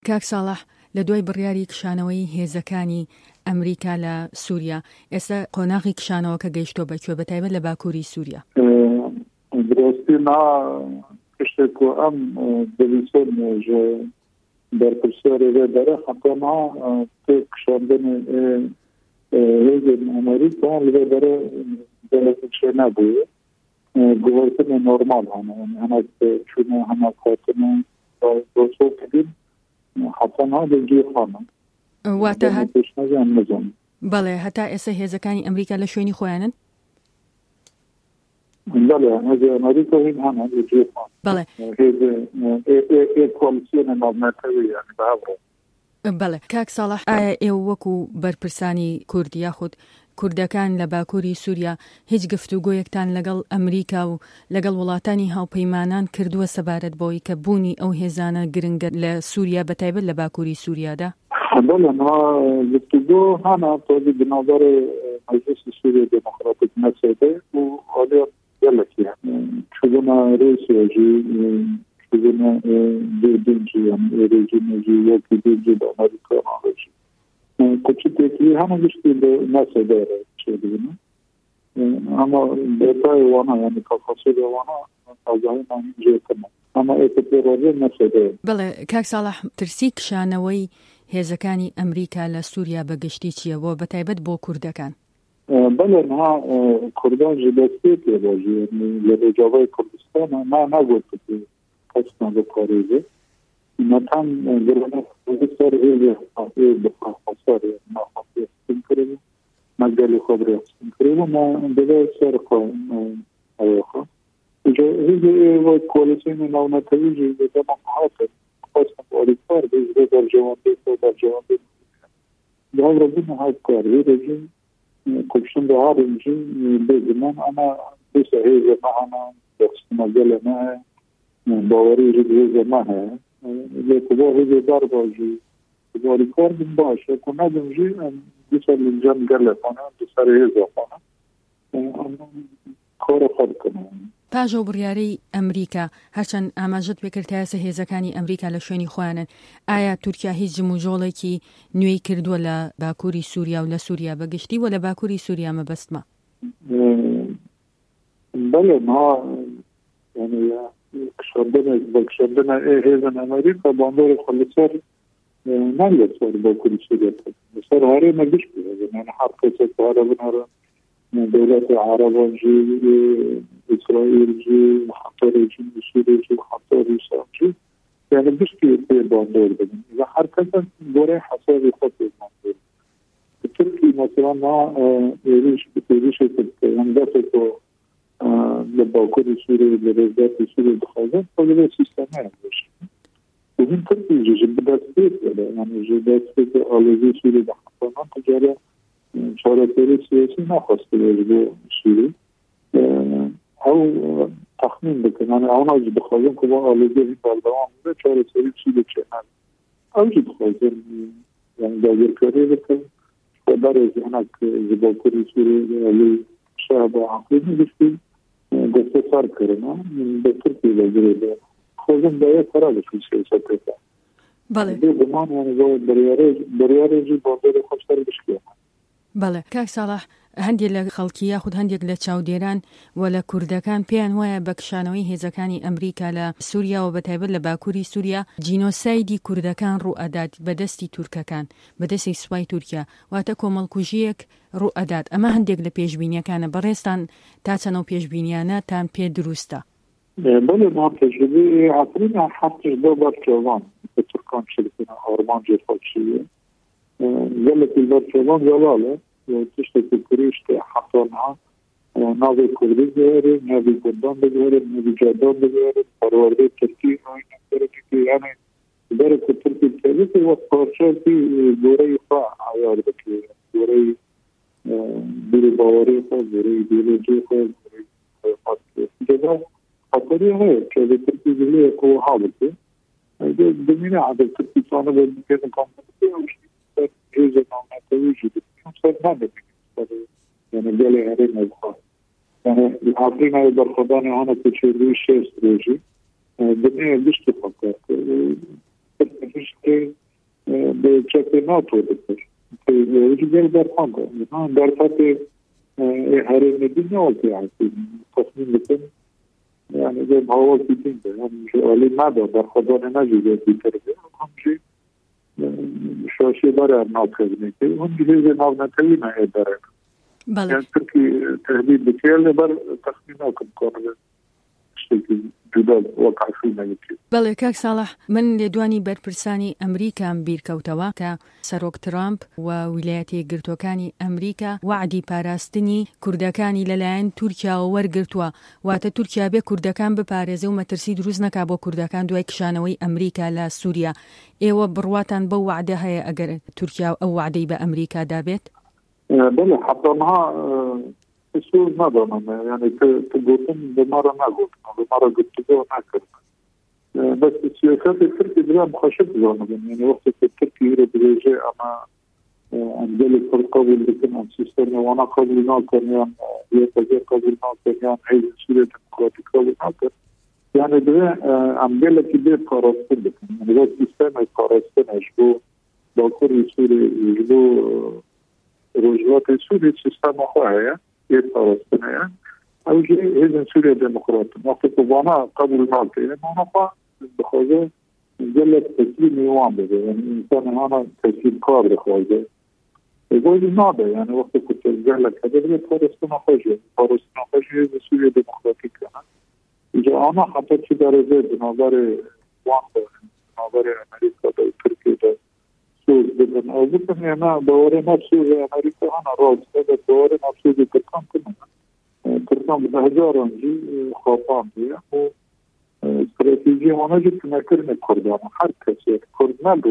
کاک ساڵح لە دوای بڕیاری کشانەوەی هێزەکانی ئەمریکا لە سووریا ئێستا قۆناغی کشانەوە کە گەیشتۆ بەکوێ بەتایبەت لە باکووری سووریا درستی نا کشتێک و ئەم دەویستن بەرپرسیاری لێ دەرە حتا نا تێ کشاندنی هێزن ئەمریکا لێ دەرە دەرەکشێ نەبووە گوهرتنی نۆرمال هەنە هەنەک چونە هەنەک هاتنە دۆسۆ کردین حتا نا دەگیر خانە واتە پێشنەزیان نەزان بەڵێ هەتا ئێستا هێزەکانی ئەمریکا لە شوێنی خۆیانن بله هذا أمريكا هنا يجيب بله هذا كواليسيون نوماتوي يعني بعبره بله کاک ساڵح ئایا ئێوە وەکو بەرپرسانی کورد یاخود کوردەکان لە باکووری سووریا هیچ گفتوگۆیەکتان لەگەڵ ئەمریکا و لەگەڵ وڵاتانی هاوپەیمانان کردووە سەبارەت بۆی کە بوونی ئەو هێزانە گرنگە لە سووریا بەتایبەت لە باکووری سووریادا؟ بله ما گفتگو هنا توضیح بنظر مجلس سوريا ديمقراطيك مسألة وعليها يلك يعني شغلنا روسيا شغلنا دينجي يعني ريجيمجي يوكي دينجي بأمريكا معرفش كنت تكلي هنا جشتي مسألة شغلنا أما بيتاي وانا يعني كفاصيلي وانا أزاين عن جيتنا أما إتبراري مسألة بله كاك صالح ترسي كشانوي هێزەکانی ئەمریکا لە سووریا بەگشتی چییە بۆ بەتایبەت بۆ کوردەکان؟ بله ما کردان جدستی که باجی لە ڕێجاوای کوردستان ما نگوت که کس نبکاریده نتان گرانه سر هیچ بخواستار نخواهی استیم کرده مگلی خبری استیم کرده ما بله سر خواهی هیچ وقت کولیسین نونتویجی به محاطر خواستم آلیکار بیزده در جوانبی ده ربنا هاي كاري رجيم كلشن ده هارنجي بزمان أنا بس هي زمانة بس مجال ما باوري رجيم زمانة لكبار هي دار باجي باوري كار من باش كنا بنجي بس الإنجام قال أنا بس هي زمانة أنا كار خالقنا پاژۆ بڕیارەی ئەمریکا هەرچەند ئاماژەت پێکردایە هێزەکانی ئەمریکا لە شوێنی خۆیانن ئایا تورکیا هیچ جموجۆڵێکی نوێی کردووە لە باکووری سووریا و لە سووریا بەگشتی و لە باکووری سووریا مەبەستمە؟ بله ما يعني كشردنا هێزن ئەمریکا باندۆر خلصار نالت صار باکووری سووریا صار هاري ما جش يعني حركة عربنا دولة عرب جي إسرائيل جي وحطار جي سوريا جي وحطار روسيا جي يعني بشكل كبير باندور بدن إذا حركة بوري حسابي خطي باندور التركي مثلا ما يريش يندفعوا لباكوري سوريا لرزات سوريا دخلات فهذا سيستمين ومن تركي جي بدأت بيت يعني جدات بيت آلوزي سوريا دخلات تجارة چارەسەری سیاسی نخواسته بۆ سووری ئەو تەخمین بکەن يعني ئەوە بخوازن کە بۆ ئالۆزیی بەردەوام بێت چارەسەری سووری چێنان ئەوجی بخوازن يعني داگیرکاری بکەن بۆ بەرێز هەنێک ji باکووری سووری شەهر عەقیلی گشتی دەستە سەرکردن بە تورکیا لەگرێ خوازن بەیە خەرا بکەن سیاسەتەکە بەڵێ بێگومان يعني بۆ بڕیارێکی باندۆری خۆشتر بشکێنن بەڵێ کاک ساڵح هەندێک لە خەڵکی یاخود هەندێک لە چاودێران و لە کوردەکان پێیان وایە بە کشانەوەی هێزەکانی ئەمریکا لە سووریا و بەتایبەت لە باکووری سووریا جینۆسایدی کوردەکان ڕوئەدات بەدەستی تورکەکان بەدەستی سوپای تورکیا واتە کۆمەڵکوژیەک ڕوئەدات ئەمە هەندێک لە پێشبینیەکانە بەڕێستان تا چەنەو پێشبینیانە تان پێ دروستە؟ بله ما تجربه عطرين حتى جدوبات كوان بتركان شركنا أورمان جيفاتشية زلت البرشلون زلاله تشتكي كريشتي حصلها نادي كردي بيهري نادي كردان بيهري نادي جادان بيهري فروردي تركي يعني درك التركي الثالث والطرشات في دوري فا عيار بكي دوري باوري فا دوري بيولوجي فا دوري فاسكي جدا خطري هاي كذا تركي جلية قوة حالتي دمينة عدد تركي صانع بالمكان الكامل هذا ما توجد يعني جالي هرين الخاص يعني العظيم هذا برخضاني هنا تشيري شيء استراتيجي بدنا ليش تفكر که به چک ناتو دکتر که یه در خانده در فت هر ندی نوازی هستی تصمیم بکن یعنی به هوا کتیم به همچه عالی ندار در خدانه نجیده بیتر به همچه شاشه برای ناکرده که اون جلیز ناونتوی نه داره یعنی ترکی تهدید بکیل بر تصمیم ناکم کنه بەڵێ کاک ساڵح من لێدوانی بەرپرسانی ئەمریکام بیرکەوتەوە کە سەرۆک ترامپ و ویلایەتە یەکگرتووەکانی ئەمریکا وعدی پاراستنی کوردەکانی لەلایەن تورکیاوە وەرگرتووە واتە تورکیا بێ کوردەکان بپارێزێ و مەترسی دروست نەکا بۆ کوردەکان دوای کشانەوەی ئەمریکا لە سووریا. ئێوە بڕواتان بەو وعدە هەیە ئەگەر تورکیا ئەو وعدەی بە ئەمریکا دابێت؟ بله حتما سوز ندارم یعنی که گفتم به ما را نگفتم به ما را گفتگو نکردم بس سیاست ترکی دیگه مخاشب بزنم یعنی وقتی که ترکی رو بریجه اما انجل کل قبول بکنم سیستم وانا قبول نکنم یا تجیر قبول نکنم حیث سوریه دموکراتیک قبول نکنم یعنی دیگه انجل که بیر کارستن بکنم یعنی با سیستم کارستنش با کری سوریه با روجوات سوریه سیستم خواهی یه کارستنه اوجه هیچ سوریه دموکرات وقتی که وانا قبول نکنم وانا خواهد بخواه جلت تسلیم ایوان بده یعنی انسان هانا تسلیم کار بخواه گویی ناده یعنی وقتی که جلت کده بده پارستان خوشه یه سوریه دموکراتیک کنه اینجا آنا حتی چی درزه بنابر وان ده بنابر امریکا ده ترکیه ده سوز بدن او بکن یعنی دواره نفسوز امریکا هانا راست ده دواره نفسوز ترکان کنه ترکان به هزارانجی خوابان دیه استراتیجی مناجی که نکرن کردان هر کسی کردن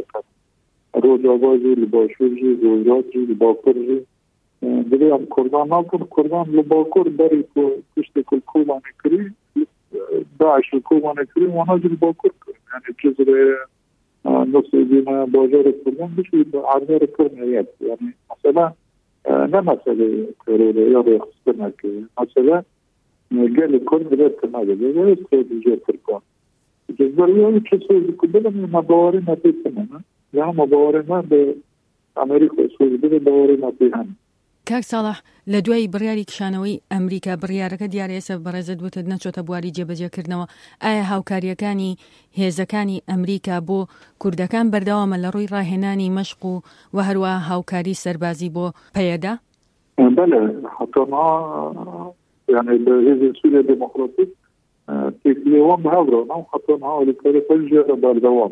روجاوازی لباشوزی روجاجی لباکرزی دیگه هم کردان نکن کردان لباکر بری که کشت کل کوبانه کری داعش کوبانه کری مناجی لباکر کن یعنی جزره نصیبین باجار کردان بشوی عرضه رو کرنیت یعنی مثلا نه مسئله کروده یا ریخسته نکه مثلا گل کرد بلد نده و استراتیجی ترکان جزبریایی چه سوزی کنده مباوری نبی کنه یا مباوری نه به امریکا سوزی بده باوری نبی هم کاک ساڵح لە دوای بڕیاری کشانەوەی ئەمریکا بڕیارەکە دیارە ئێستا بەڕێزت بوتە نەچۆتە بواری جێبەجێکردنەوە ئایا هاوکاریەکانی هێزەکانی ئەمریکا بۆ کوردەکان بەردەوامە لە ڕووی ڕاهێنانی مەشق و هەروە هاوکاری سەربازی بۆ پەیەدا؟ بله حتما يعني بهذه سوريا ديمقراطية تكليوان بهاورا حتى نحاول كارثة باردوام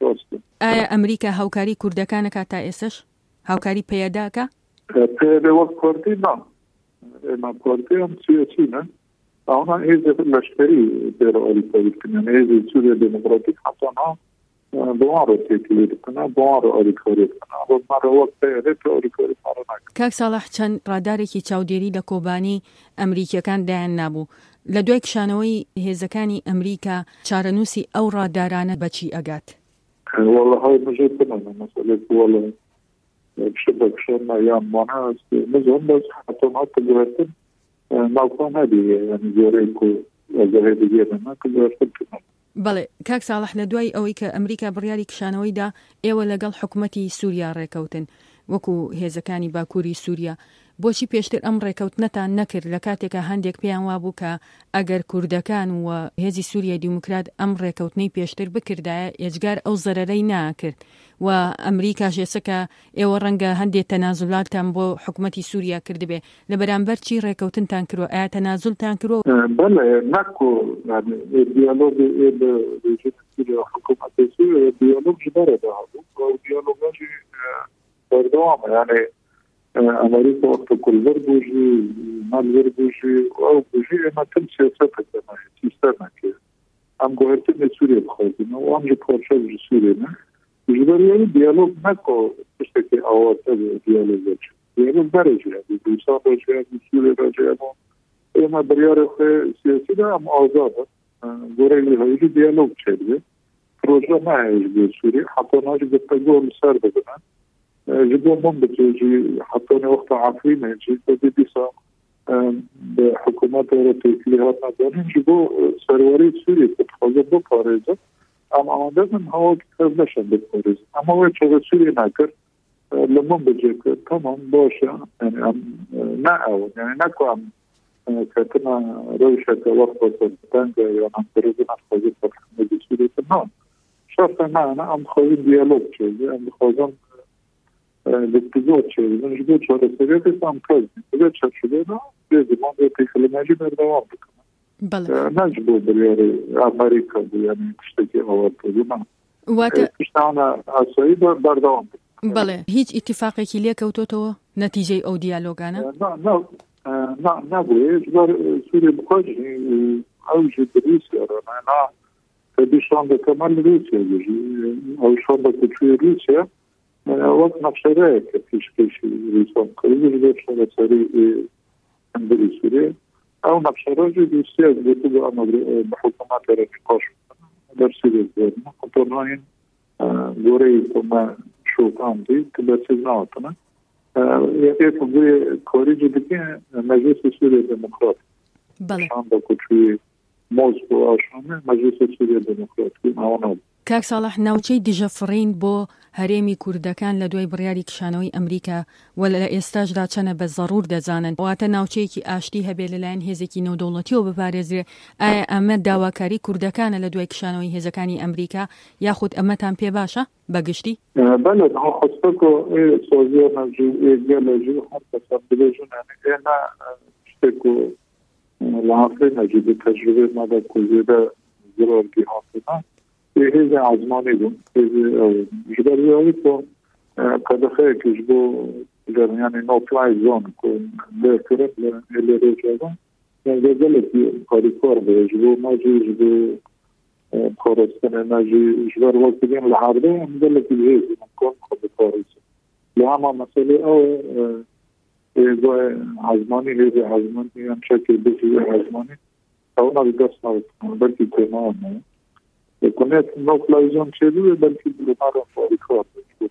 أمريكا هاوكاري كردكان كاتا إيسش هاوكاري بياداكا بيادا وكاردي نعم ما كاردي هم سياسينا هنا هذا الاشتري بيرا يعني هذه سوريا ديمقراطية حتى نحاول بوارو تكليد كنا بوارو أريكاري كنا بمرة وقت بيادة أريكاري مارناك کاک ساڵح چەند ڕادارێکی چاودێری لە کۆبانی ئەمریکیەکان دایان نابوو لە دوای کشانەوەی هێزەکانی ئەمریکا چارەنووسی ئەو ڕادارانە بەچی ئەگات؟ والله هاي مجرد مسألة والله بشبه كشان أيام مانا مزهم بس حتى ما تقدرتن ناوكان هذه يعني زوريكو زوريكو جينا تقدرتن كنا بەڵێ کاک ساڵح لە دوای ئەوەی کە ئەمریکا بڕیاری کشانەوەیدا ئێوە لەگەڵ حکوومەتی سووریا ڕێکەوتن وەکو هێزەکانی باکووری سووریا بۆچی پێشتر ئەم ڕێکەوتنەتان نەکرد لە کاتێکە هەندێک پێیان وابوو کە ئەگەر کوردەکان و هێزی سووریای دیموکرات ئەم ڕێکەوتنەی پێشتر بکردایە ئێجگار ئەو زەرەرەی ناکرد و ئەمریکا ژێسەکە ئێوە ڕەنگە هەندێک تەنازولاتان بۆ حکوومەتی سووریا کردبێ لە بەرامبەر چی ڕێکەوتنتان کردووە ئایا تەنازولتان کردووە؟ بەڵێ نەکۆ دیالۆگی ڕێژیم سووریا حکوومەتی سووریا دیالۆگ ji berê هەبوو دیالۆگاژی بەردەوامە یعنی أمريكا وقت كل بربوجي مال بربوجي أو بوجي ما تم سياستك كما سيستمك أم قهرتني سوريا بخارجنا وأم جبار شاب سوريا جبريا ديالوج نكو تشتكي أوات ديالوج ديالوج برجع بيسا برجع بسوريا برجع إما بريار سياسي ده أم آزاد قريلي هاي ديالوج شده بروجه ما هيش بسوريا حتى ناجي بتقول سر بدنا جبوا منبتوجي حطوني وقت عفرينة جي بدي بيسا بحكومات تكليهات ندارين جبوا سرواري سوري تتخذ بو باريزة اما دائما هو كتاب نشان بالكوريز اما هو تغسيري ناكر لما بجيك تمام باشا يعني ناو يعني ناكو عم كاتنا روشة وقت تانجا يعني عم تريدنا خذين فتح مجلسيري تنام شرطة معنا عم خوين ديالوج شيء عم خوين بالتجوت شيء من جبت شهر السبيل عم كذب بدأت شغلنا لازم ما بيتخلى ماجي بالدوام بله نجبو برياري أمريكا يعني تشتكي أول كذا اشتغلنا الصعيدة بردوام بله هیچ اتفاقی لێ کەوتۆتەوە نەتیجەی ئەو دیالۆگانە نبوي جبر سوريا بخارج أو جد روسيا أنا فدي شلون كمان روسيا يجي أو شلون بتشوي روسيا وقت نفسه كيش روسيا كل جد شلون سري عند سوريا أو نفسه روسيا بتبقى بحكومات النقاش درسي كنترولين غوري كما شو عندي كبر سيناتنا يقول كوريج بكين مجلس سوريا الديمقراطي بله عندك في موسكو أو شامل مجلس سوريا الديمقراطي معنا کاک ساڵح ناوچەی دژەفڕین بۆ هەرێمی کوردەکان لە دوای بڕیاری کشانەوەی ئەمریکا و لە ئێستاشدا چەنە بە زەڕور دەزانن واتە ناوچەیەکی ئاشتی هەبێ لەلایەن هێزێکی نێودەوڵەتیەوە بپارێزرێ ئایا ئەمە داواکاری کوردەکانە لە دوای کشانەوەی هێزەکانی ئەمریکا یاخود ئەمەتان پێ باشە بەگشتی؟ بله خواستكو سوزيا نجي جالجي حتى سبلجون يعني أنا اشتكوا العقل نجي بتجربة ماذا كوزيدا زرار جهاتنا هذا عزماني دون هذا جبر يعيطوا قد خير يجبو يعني no fly zone كون ذكرت اللي رجعوا يعني ذلك قاريكور بيجبو ما يجبو خرستن نجي جبر وقت بين العرضين ذلك الجيز نكون قاريكور لهما مسألة أو عزماني هذا عزماني يعني شكل بيجي عزماني أو نقصنا بلكي كمان كونت نو فلايزون شدو بلکې د لمر فوریکور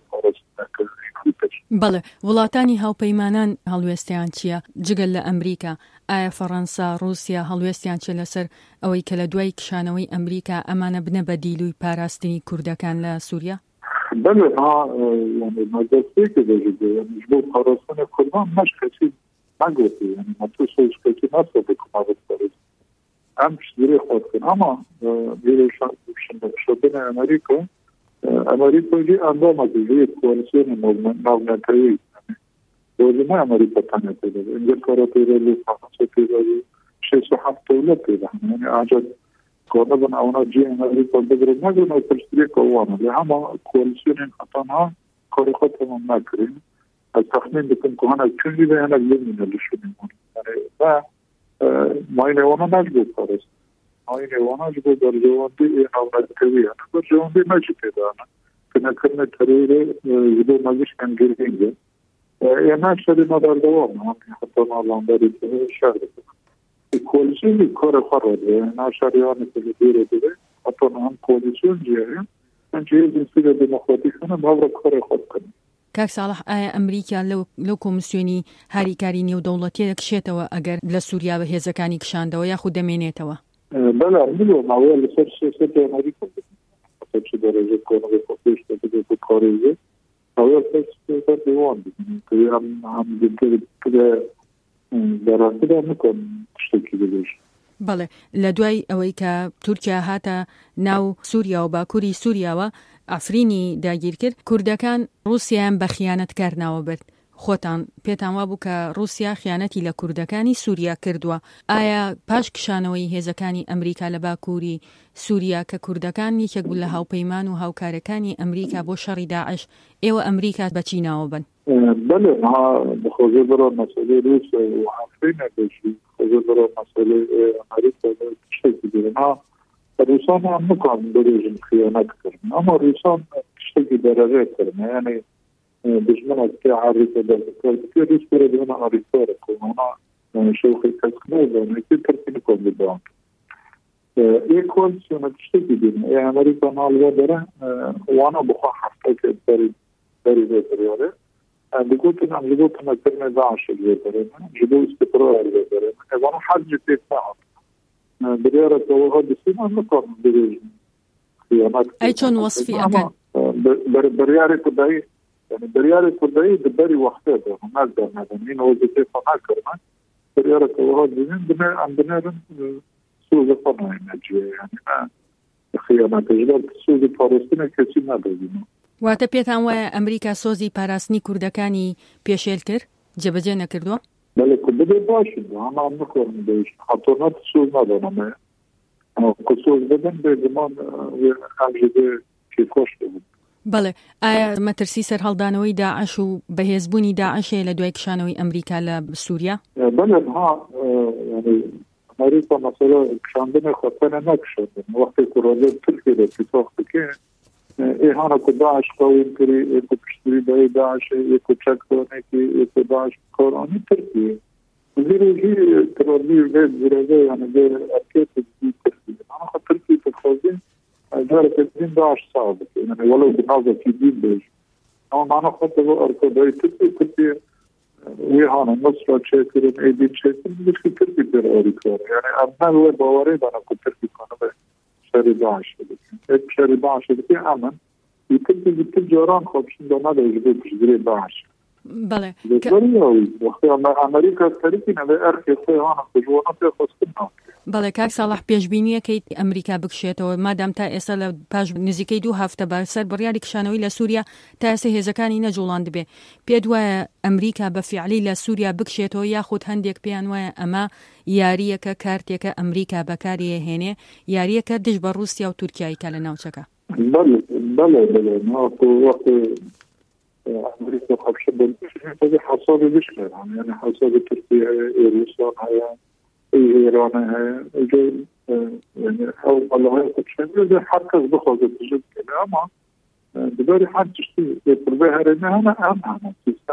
بله وڵاتانی هاوپەیمانان هەڵوێستیان چییە جگەل لە ئەمریکا ئایا فەڕەنسا رووسیا هەڵوێستیان چێ لەسەر ئەوەی کە لە دوای کشانەوەی ئەمریکا ئەمانە بنە بە دیلوی پاراستنی کوردەکان لە سووریا؟ بله ها يعني مجلسي كده جدا يعني جبوا قراصنة كردان مش كثير ما قلت يعني ما توصلش كثير ما صدق ما بتفرج أمش دري خاطر أما بيرو شبنا أمريكا جي أنظمة جي كواليسيون نومنتري ولما أمريكا تانية كده إنجلترا كده فرنسا كده شيء صحف دولة كده يعني أعجب كونبن أو نجي أمريكا بدر ما قلنا تشتري قوانا لهما كواليسيون خطانها خارقتهم ناكرين التخمين بكم كهانا كل اللي أنا من اللي شو يعني ما ماینه وانا نجبو پارست ماینه وانا جبو در جواندی نومد کوی انا در جواندی نجی پیدا انا که نکرنه تریر جبو مجیش انگرگینگه اینا شده ما در دوام همی حتی نالانداری که شهر بکنم کولیسیون کار خراده اینا شهریانی که دیره دیره حتی هم کولیسیون جیه من جیه جنسی دموکراتی کنم هاو کار خود کنم کاک ساڵح ئایا ئەمریکا لەو کۆمسیۆنی هاریکاری نێودەوڵەتیە دەکشێتەوە ئەگەر لە سووریا بە هێزەکانی کشاندەوە یاخود دەمێنێتەوە؟ بەڵێ ملۆ ماوەیە لەسەر سیاسەتی ئەمریکا چ دەرەجەت کۆنەڵی خۆپێش دەبێت کارێزێ ماوەیە لەسەر سیاسەتی وان بکەین هەم دەرەنتدا نکەن شتێکی بێژ بەڵێ لە دوای ئەوەی کە تورکیا هاتە ناو سووریا و باکووری سووریاوە ئافرینی داگیر کرد کوردەکان رووسیان بە خیانەتکار ناوە برد خۆتان پێتان وا بوو کە رووسیا خیانەتی لە کوردەکانی سووریا کردووە ئایا پاش کشانەوەی هێزەکانی ئەمریکا لە باکووری سووریا کە کوردەکان یەکێک بوو لە هاوپەیمان و هاوکارەکانی ئەمریکا بۆ شەڕی داعش ئێوە ئەمریکا بەچی ناوە بن؟ بله بخوزه برای مسئله روسیه و افرین بشی خوزه برای مسئله امریکا شکل دیره روسان هم نکنم بریجن خیانت کرن اما روسان شکل درجه کرن یعنی دشمن از که عریفه درکرد که روس برای دیونه عریفه رکن اونا شوخی کسکنه دانه که ترکی نکن بدان یک کوالسیون شکل دیره امریکا نالوه داره وانا بخواه هفته که بری بریاره بقولت أنا جبوت مثلا داعش الجبرين جبوت استقرار الجبرين إذا حد جبت معه بديرة وهذا السنة نقارن بديجن خيانات أي چۆن وەصفی ئەکەن بریاری کودایی يعني بریاری کودایی دبری وقته ده نقدر ندن این وظیفه فنا کردن بریاری کودایی بینن ام بنرن سوز فنا نجیه يعني خيانات جدال سوز پاراستن کسی نداریم. واتە پێتان وایە ئەمریکا سۆزی پاراستنی کوردەکانی پێشێل کرد جێبەجێ نەکردووە؟ بله بده باشه اما نکنم بهش خاطرات سوز ندارم سوز بدن به زمان همجده که کشته بود. بەڵێ ئایا مەترسی سەر هەڵدانەوەی داعش و بەهێزبوونی داعشەیە لە دوای کشانەوەی ئەمریکا لە سووریا؟ بله ها يعني امریکا مثلا کشاندن خطر نکشاندن وقتی که راجع ترکیه را اتفاق بکنه ایهانا که داعش قویم کری ایکو پشتری بای داعش ایکو چک دانه که ایکو داعش قرآنی ترکیه زیروجی ترابی وید زیروجه یعنی دیر ارکیت دی ترکیه انا خود ترکیه تخوزین داره که دین داعش صعبه یعنی ولو بنازه که دین بیش اما مانا خود دو ارکادای ترکیه ویهانا نصر چه کرن ایدین چه کرن بیش که ترکیه پر آری کاره یعنی امنال و باوره دانا که ترکیه کنه به شهر داعش بده شهر داعش بده امن يمكن جاران خودشون داماد اجبه بجدري داعش بله وقتی امریکا ترکی نوی ارکی خیانه خجوانات خواستن بەڵێ کاک ساڵح پێشبینیەکەی ئەمریکا بکشێتەوە مادام تا ئێستا لە پاش نزیکەی 2 هەفتە بەسەر بڕیاری کشانەوەی لە سووریا تا ئێستا هێزەکانی نەجوڵان دەبێ پێت وایە ئەمریکا بە فیعلی لە سووریا بکشێتەوە یاخود هەندێک پێیان وایە ئەمە یاریەکە کارتێکە ئەمریکا بەکاری هێنێ یاریەکە دژ بە رووسیا و تورکیایکە لە ناوچەکە بله وقت امریکا خبشه بلده حساب بشکر یعنی حساب ترکیه روسان هیا ایران هیا يعني او الله يقول حد كذا بخوض التجربة اما بدوري حد تشتي يقربها هرنا انا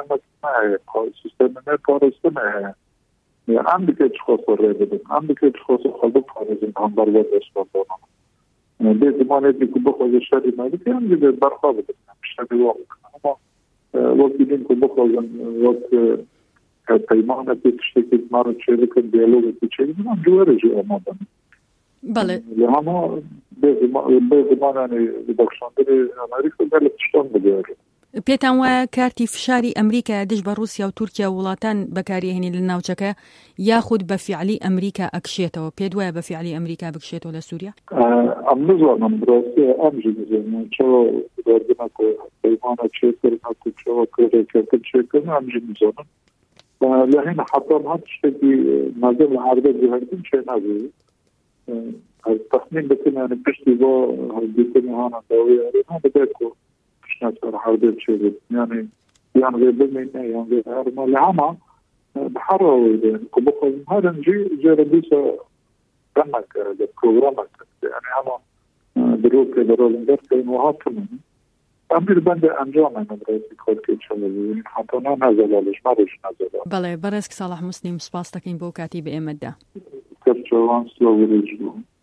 سيستم ما بارستنا يعني عندك اشخاص الرابط عندك اشخاص خلق خارجين عن ضربات اسباب ده زمان اللي بخوض الشر مالك يعني برخابة الشر الواقع اما وقت دين بخوض وقت پیمانه تشتكي مرة شركة ديالوج تشتكي من جوارج أمامنا. بله. لهما بزمان يعني بدخشاندر أمريكا قال تشتون بدياره. پێتان وایە کارتی فشاری ئەمریکا دژ بە رووسیا و تورکیا وڵاتان بەکارهێنی لە ناوچەکە یاخود بە فیعلی ئەمریکا ئەکشێتەوە پێت وایە بە فیعلی ئەمریکا بکشێتەوە لە سووریا؟ ئەم نزانم ڕاستی ئەمژی نزانم چەوە دەردنەکە پەیمانە چێکردنەکە چەوە کارێکەکە چێکردن ئەمژی نزانم لهنا حتى ما تشتكي ما زال العرض جهردين شيء نازل التصميم بكنا يعني بشتي بكنا هنا داوية هذا بدأكو كشنا صار عرض شيء يعني غير بمين يعني غير هرما لهما بحروا كبخوا هذا نجي ربيسة رمك برنامج يعني هما دروك درولنجر كين وهاتهم امیر بند انجام مدرسه کار که چه حتی نه نزدالش مرش نزدال بله برای ساڵح مسلیم سپاس دەکەین بۆ کاتی بە ئێمەدا کەس جوان سلۆ وەرەجوو